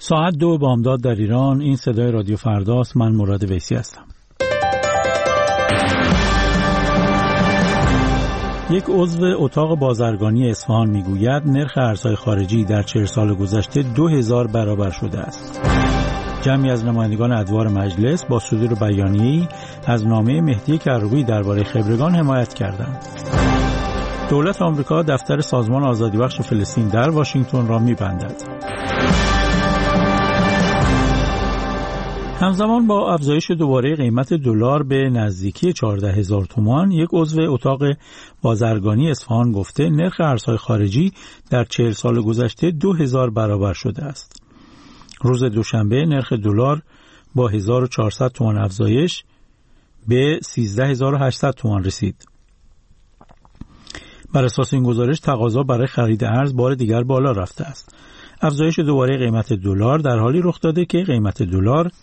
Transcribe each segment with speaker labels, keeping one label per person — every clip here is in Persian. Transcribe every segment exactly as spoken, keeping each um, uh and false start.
Speaker 1: ساعت دو بامداد در ایران. این صدای رادیو فرداست. من مراد ویسی هستم. یک عضو اتاق بازرگانی اصفهان میگوید نرخ ارزهای خارجی در چهل سال گذشته دو هزار برابر شده است. جمعی از نمایندگان ادوار مجلس با صدور بیانیه‌ای از نامه مهدی کروبی درباره خبرگان حمایت کردند. دولت آمریکا دفتر سازمان آزادیبخش فلسطین در واشنگتن را می‌بندد. همزمان با افزایش دوباره قیمت دلار به نزدیکی چهارده هزار تومان، یک عضو اتاق بازرگانی اصفهان گفته نرخ ارزهای خارجی در چهل سال گذشته دو هزار برابر شده است. روز دوشنبه نرخ دلار با هزار و چهارصد تومان افزایش به سیزده هزار و هشتصد تومان رسید. بر اساس این گزارش تقاضا برای خرید ارز بار دیگر بالا رفته است. افزایش دوباره قیمت دلار در حالی رخ داده که قیمت دلار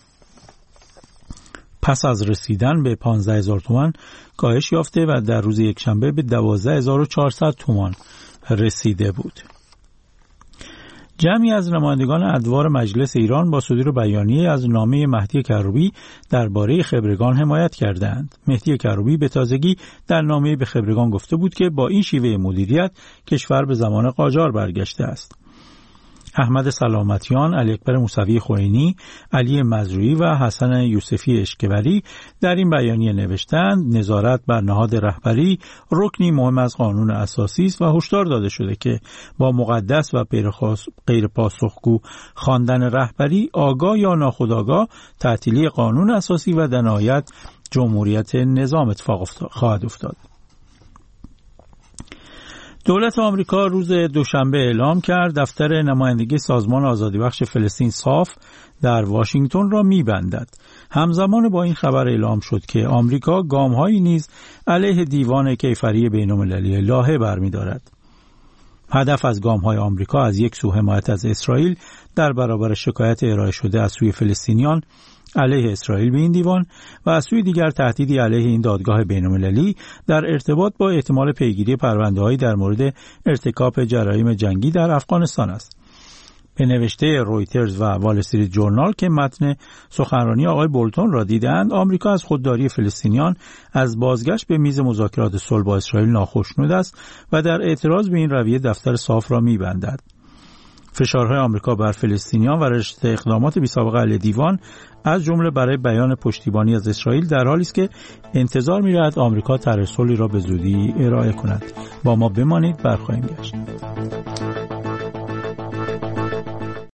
Speaker 1: پس از رسیدن به پانزده هزار تومان کاهش یافته و در روز یکشنبه به دوازده هزار و چهارصد تومان رسیده بود. جمعی از نمایندگان ادوار مجلس ایران با صدور بیانیه از نامه مهدی کروبی درباره خبرگان حمایت کردند. مهدی کروبی به تازگی در نامه به خبرگان گفته بود که با این شیوه مدیریت کشور به زمان قاجار برگشته است. احمد سلامتیان، علی اکبر موسوی خوئینی، علی مزروعی و حسن یوسفی اشکبری در این بیانیه نوشتند نظارت بر نهاد رهبری رکنی مهم از قانون اساسی است و هشدار داده شده که با مقدس و غیر پاسخگو خواندن رهبری آگاه یا ناخودآگاه تعطیلی قانون اساسی و در نهایت جمهوریت نظام اتفاق خواهد افتاد. دولت آمریکا روز دوشنبه اعلام کرد دفتر نمایندگی سازمان آزادیبخش فلسطین صاف در واشنگتن را می‌بندد. همزمان با این خبر اعلام شد که آمریکا گام‌هایی نیز علیه دیوان کیفری بین‌المللی لاهه برمی‌دارد. هدف از گام‌های آمریکا از یک سو حمایت از اسرائیل در برابر شکایت ارائه شده از سوی فلسطینیان علیه اسرائیل به این دیوان و از سوی دیگر تهدیدی علیه این دادگاه بین‌المللی در ارتباط با احتمال پیگیری پرونده‌هایی در مورد ارتکاب جرایم جنگی در افغانستان است. به نوشته رویترز و وال استریت جورنال که متن سخنرانی آقای بولتون را دیدند، آمریکا از خودداری فلسطینیان از بازگشت به میز مذاکرات صلح با اسرائیل ناخشنود است و در اعتراض به این رویه دفتر صاف را می‌بندد. فشارهای آمریکا بر فلسطینیان و رشته اقدامات بی‌سابقه علیه دیوان از جمله برای بیان پشتیبانی از اسرائیل در حالی است که انتظار می‌رود آمریکا طرح صلحی را به زودی ارائه کند. با ما بمانید، برخواهیم گشت.